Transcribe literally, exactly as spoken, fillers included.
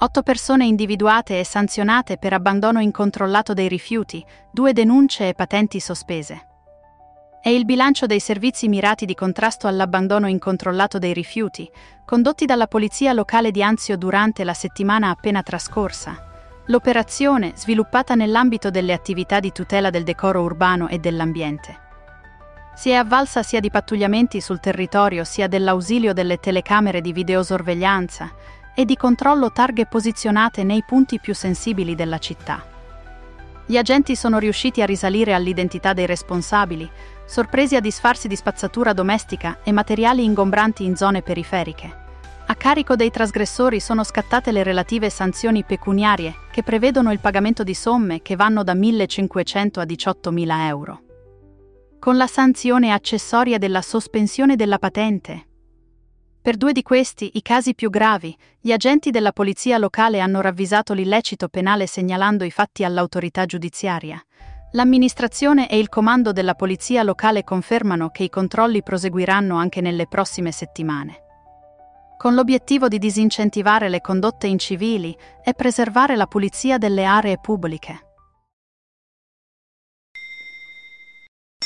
Otto persone individuate e sanzionate per abbandono incontrollato dei rifiuti, due denunce e patenti sospese. È il bilancio dei servizi mirati di contrasto all'abbandono incontrollato dei rifiuti, condotti dalla Polizia Locale di Anzio durante la settimana appena trascorsa. L'operazione, sviluppata nell'ambito delle attività di tutela del decoro urbano e dell'ambiente, si è avvalsa sia di pattugliamenti sul territorio sia dell'ausilio delle telecamere di videosorveglianza e di controllo targhe posizionate nei punti più sensibili della città. Gli agenti sono riusciti a risalire all'identità dei responsabili, sorpresi a disfarsi di spazzatura domestica e materiali ingombranti in zone periferiche. A carico dei trasgressori sono scattate le relative sanzioni pecuniarie, che prevedono il pagamento di somme che vanno da millecinquecento a diciottomila euro. Con la sanzione accessoria della sospensione della patente. Per due di questi, i casi più gravi, gli agenti della polizia locale hanno ravvisato l'illecito penale segnalando i fatti all'autorità giudiziaria. L'amministrazione e il comando della polizia locale confermano che i controlli proseguiranno anche nelle prossime settimane, con l'obiettivo di disincentivare le condotte incivili e preservare la pulizia delle aree pubbliche.